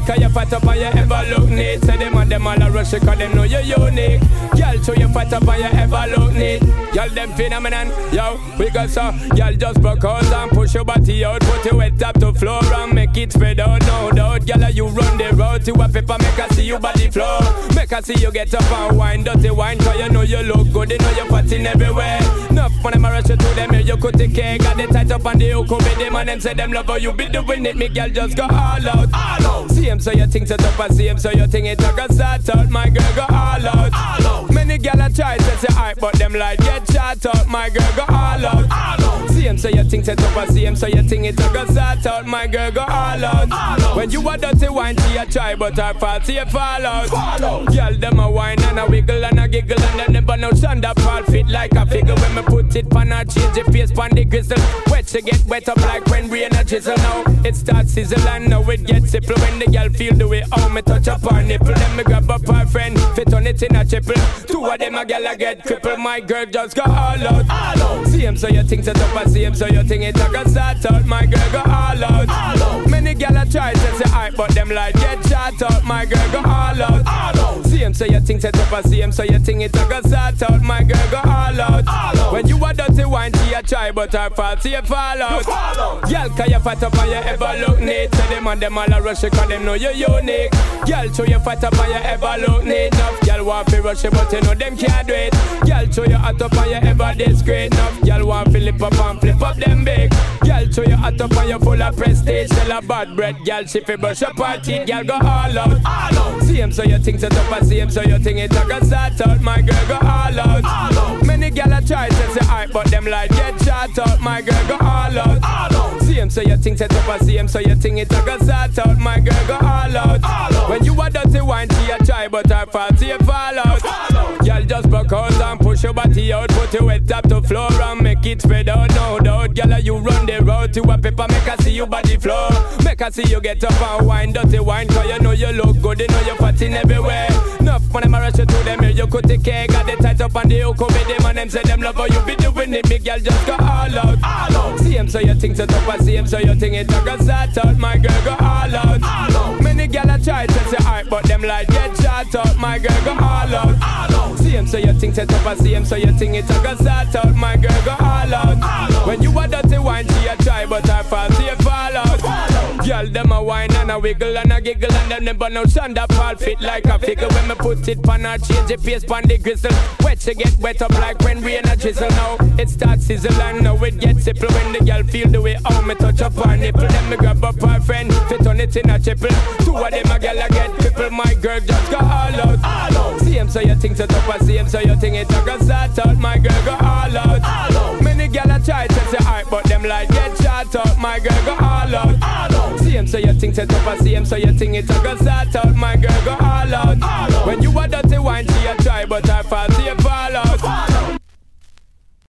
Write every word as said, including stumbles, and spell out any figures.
cause you fat up and you ever look neat. Say them and them all a rush cause them know you're unique. Girl, show you fat up and you ever look neat. Girl, them phenomenon, yo, we got so. Girl, just broke out and push your body out. Put your wet up to floor and make it spread out, no doubt. Girl, you run the road to a paper, make her see you body flow. Make her see you get up and wine, dirty wine. Cause you know you look good, you know you're fatting everywhere. Enough when I'm a rush to them, you could take care. Got the tight up on the hook with them and them say them love how you be doing it. Me girl just go all out, all out. See him so you think set up and see him so you think it. I got start out, my girl go all out, all out. Many girl a try to say hype, but them like get shot out. My girl go all out, all out. See him so you think set up and see him so you think it. I got start out, my girl go all out, all out. When you a dirty wine, she a try, but her fault she a fall out. Fall girl them a wine and a wiggle and a giggle and them never no stand up all fit like a figure. When me put it pan her change the face pan the crystal. Wet she get wet up like when rain a drizzle. Now it starts sizzle and now it gets simple. When the girl feel the way how me touch up her nipple. Then me grab up her friend, fit on it in a triple. Two of them a girl a get crippled. My girl just go all out, all out. See him so you think set up and see him so you think it a go start out. My girl go all out, all out. Many girl a try to say hype, but them like get shot out. My girl go all out, all out. See him so you think set up and see him so you think it a go start out. My girl go all out, all out. When you a dirty wine, she a try, but her fault she a fall out. Girl, cause you fat up and you ever look neat. Say them and them all a rush cause them know you unique. Girl, show you fat up and you ever look neat. Enough girl want to rush you, but you know them can't do it. Girl, show you hot up and you ever discreet. Enough girl want to flip up and flip up them big. Girl, show you hot up and you full of prestige. Tell a bad breath, girl, she fi brush up her teeth. Girl, go all out, all out. See him so you think set up and see him so you think it a go start out. My girl go all out, all out. Many girl a try to say hype, but them like get shot out. My girl go all out, all out. See him so you think set up and see him so you think it a go start out. My girl go all out, all out. When you a dirty wine, she a try, but her fault she a fall out. Girl just broke out and push your body out. Put your wet up to floor and make it spread out, no doubt. Girl, you run the road to a paper, make her see you body flow. Make her see you get up and wine, dirty wine. Cause you know you look good, you know you're fatting everywhere. Enough when I'm a rush to them, you could take care. Got the tight up on the hook with them and them say them love how you be doing it. Me girl just go all out, all out. See him so you think set up and see him so you think it a go start out. My girl go all out, all out. Many girl a try to say hype, but them like get shot out. My girl go all out, all out. See him so you think set up and see him so you think it a go start out. My girl go all out, all out. When you a dirty wine, she a try, but her fault she a fall out. Girl them a wine and a wiggle and a giggle and them never no stand up all fit like a figure. When me put it pan her change the face pan the crystal. Wet she get wet up like when rain a drizzle. Now it starts sizzle and now it gets simple. When the girl feel the way how me touch up her nipple. Then me grab up her friend, fit on it in a triple. Two of them a girl a get crippled. My girl just go all out, all out. See him so you think set up and see him so you think it a go start out. My girl go all out, all out. Many girl a try to say hype, but them like get shot out. My girl go all out, all out. See him so you think set up and see him so you think it a go start out. My girl go all out, all out. When you a dirty wine, she a try, but her fault she a